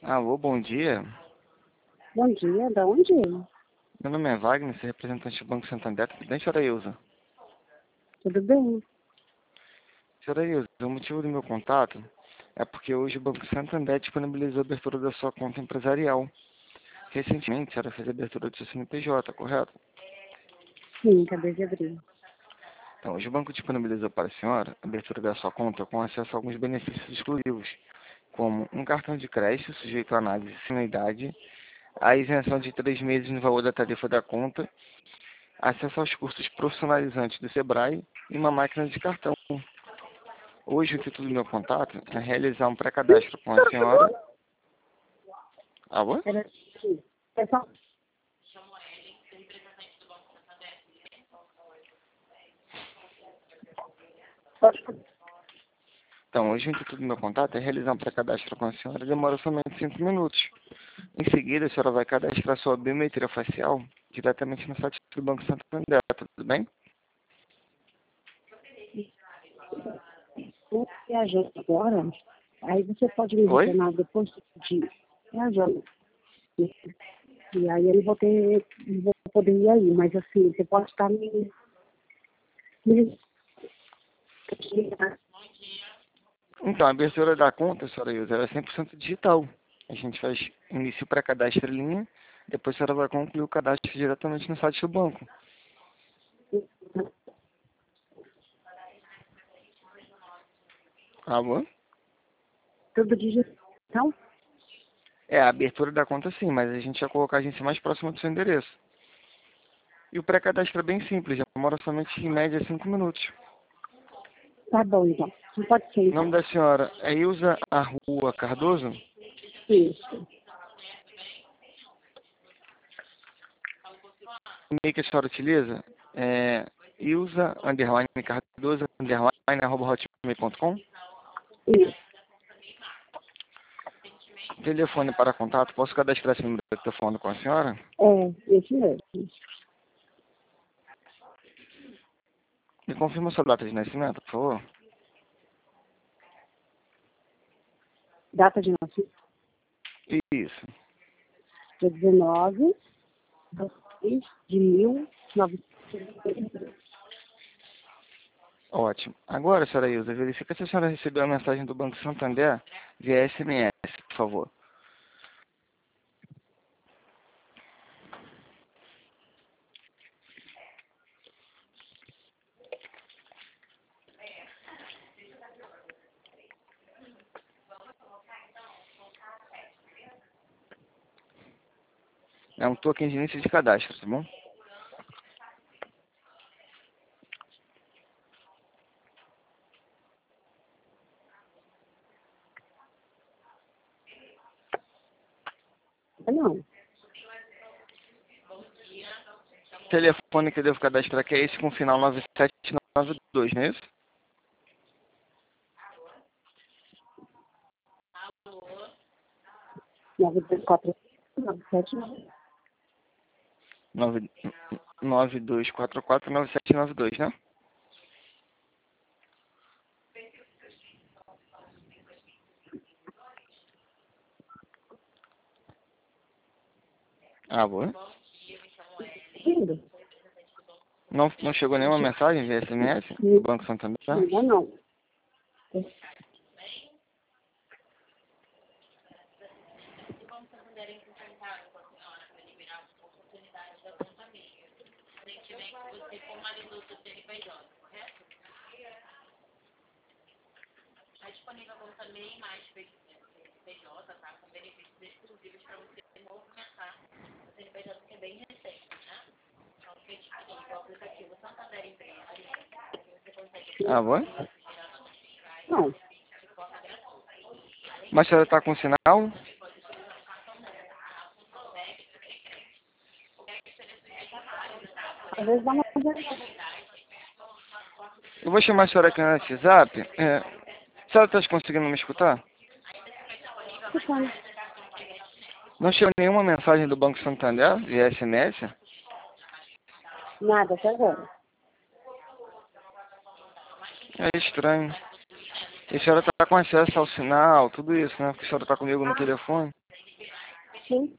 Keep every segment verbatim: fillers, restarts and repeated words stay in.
Alô, bom dia. Bom dia, da onde? Meu nome é Wagner, sou representante do Banco Santander. Tudo bem, senhora Ilza? Tudo bem? Senhora Ilza, o motivo do meu contato é porque hoje o Banco Santander disponibilizou a abertura da sua conta empresarial. Recentemente, a senhora fez a abertura do seu C N P J, correto? Sim, acabei de abrir. Então, hoje o banco disponibilizou para a senhora a abertura da sua conta com acesso a alguns benefícios exclusivos, como um cartão de crédito sujeito à análise sem idade, a isenção de três meses no valor da tarifa da conta, acesso aos cursos profissionalizantes do Sebrae e uma máquina de cartão. Hoje, o título do meu contato é realizar um pré-cadastro com a senhora. Alô? Era aqui. É só... Pode... Então, hoje o título do meu contato é realizar um pré-cadastro com a senhora. Demora somente cinco minutos. Em seguida, a senhora vai cadastrar sua biometria facial diretamente no site do Banco Santander, tudo bem? Estou viajando agora, aí você pode me Oi? retornar depois de viajando. E aí eu não vou ter, não vou poder ir aí, mas assim, você pode estar me... me... Então, a abertura da conta, senhora Ilza, ela é cem por cento digital. A gente faz início pré-cadastro em linha, depois a senhora vai concluir o cadastro diretamente no site do banco. Alô? Tudo digital? É, a abertura da conta sim, mas a gente vai colocar a agência mais próxima do seu endereço. E o pré-cadastro é bem simples, demora somente em média cinco minutos. Tá bom, então. Não pode ser, O nome então. da senhora é Ilza Arrua Cardoso? Isso. O e-mail que a senhora utiliza é ilza, underline, cardoso, underline, arroba hotmail ponto com. Isso. Telefone para contato, posso cadastrar esse número de telefone com a senhora? É, esse mesmo. Me confirma a sua data de nascimento, por favor. Data de nascimento, Isso. dia dezenove de mil novecentos. Ótimo. Agora, senhora Ilza, verifica se a senhora recebeu a mensagem do Banco Santander via S M S, por favor. É um token de início de cadastro, tá bom? Não, O telefone que eu devo cadastrar aqui é esse com final nove sete nove dois, não é isso? nove dois quatro nove sete nove. nove dois quatro quatro nove sete nove dois, né? Ah, boa. Lindo. Não, não chegou nenhuma mensagem via S M S do Banco Santander? Ainda não. Ah, boa. Não. Mas a senhora está com sinal? Às vezes dá uma... Eu vou chamar a senhora aqui no WhatsApp. É, a senhora está conseguindo me escutar? Escutando. Não chegou nenhuma mensagem do Banco Santander via S M S? Nada até agora. É estranho. E a senhora está com acesso ao sinal, tudo isso, né? Porque a senhora está comigo no telefone. Sim.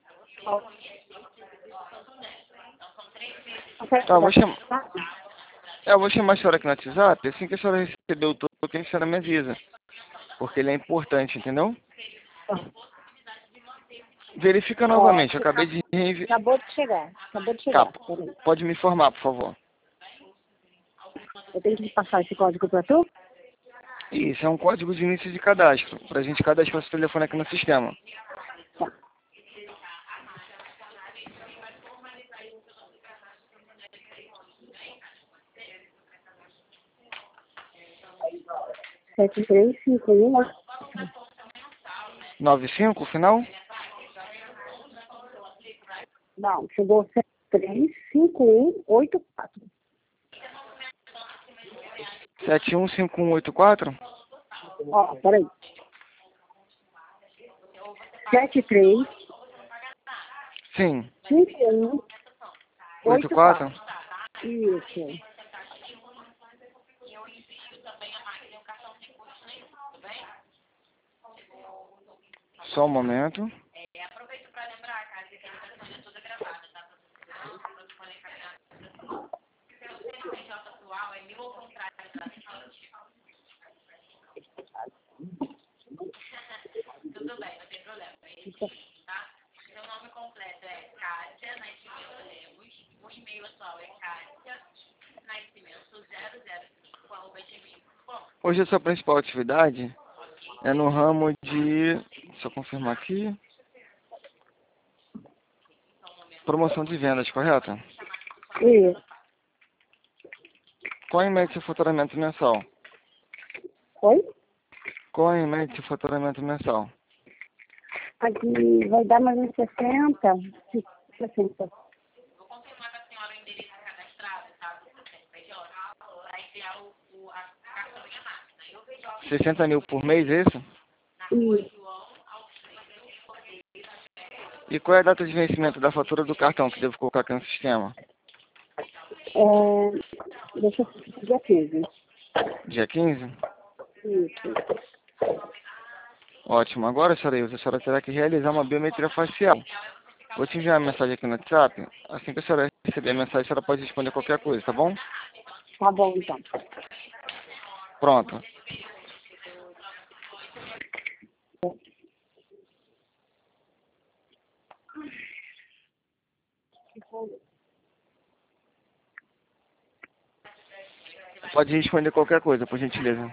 Tá, eu vou chamar. É, eu vou chamar a senhora aqui no WhatsApp, assim que a senhora receber o token, a senhora me avisa. Porque ele é importante, entendeu? Verifica novamente, eu acabei de reenviar. Acabou de chegar. Acabou de Tá, chegar. Peraí. pode me informar, por favor. Eu tenho que passar esse código para tu? Isso, é um código de início de cadastro, pra gente cadastrar seu telefone aqui no sistema. Tá. Sete três cinco um. nove cinco, final? Não, chegou sete três cinco um oito quatro. sete um cinco um oito quatro? Ó, peraí. Sete três Sim. cinco um oito oito quatro. quatro? Isso. Só um momento. Hoje a sua principal atividade é no ramo de... Deixa eu confirmar aqui. Promoção de vendas, correto? Isso. Qual é a média de seu faturamento mensal? Oi? Qual é a média de seu faturamento mensal? Aqui vai dar mais uns sessenta. sessenta. sessenta mil por mês, é isso? Isso. E qual é a data de vencimento da fatura do cartão que devo colocar aqui no sistema? É, deixa eu dia quinze. Dia quinze? Isso. Ótimo. Agora, senhora Ilza, a senhora terá que realizar uma biometria facial. Vou te enviar uma mensagem aqui no WhatsApp. Assim que a senhora receber a mensagem, a senhora pode responder qualquer coisa, tá bom? Tá bom, então. Pronto. Pode responder qualquer coisa, por gentileza.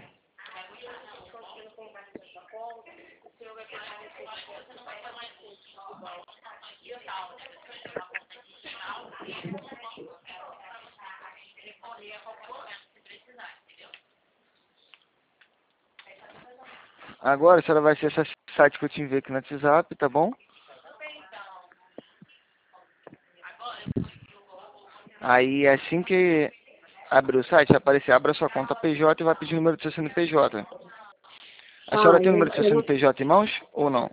Agora a senhora vai acessar esse site que eu te enviei aqui no WhatsApp, tá bom? Aí assim que abrir o site, vai aparecer, abra sua conta P J e vai pedir o número do seu C N P J. A senhora Ah, tem o eu, número do seu eu não C N P J em mãos ou não?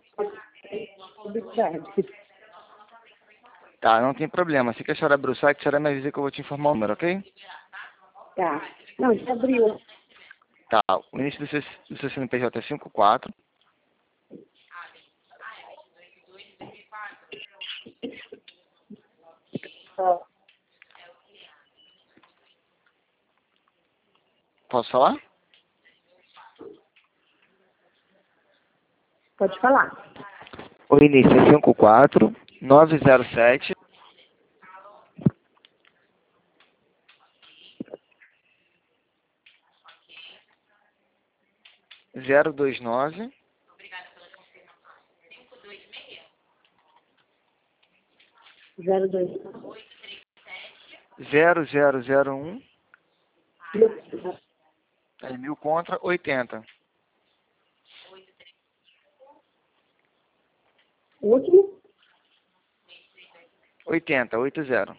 sei. Tá, não tem problema. Assim que a senhora abrir o site, a senhora me avisa que eu vou te informar o número, ok? Tá. Não, já abriu. Tá, o início do seu, do seu C N P J é cinco quatro. Ó, Posso falar? pode falar. O início é cinco quatro nove zero sete zero dois nove Zero dois. zero zero zero um é mil contra oitenta. O último? oitenta, oito zero.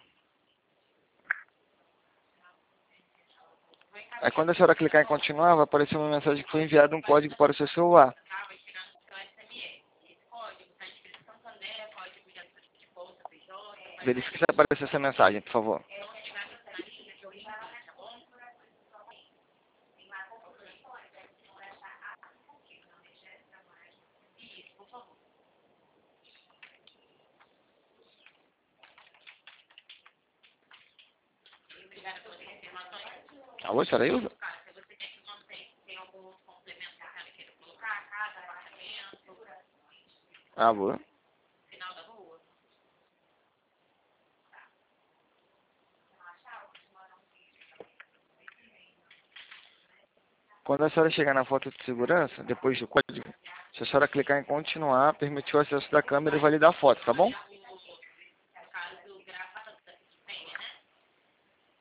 Aí quando a senhora clicar em continuar, vai aparecer uma mensagem que foi enviado um código para o seu celular. Verifique se apareceu essa mensagem, por favor. Alô, senhora Ilza? Alô? Quando a senhora chegar na foto de segurança, depois do código, se a senhora clicar em continuar, permitir o acesso da câmera e validar a foto, tá bom?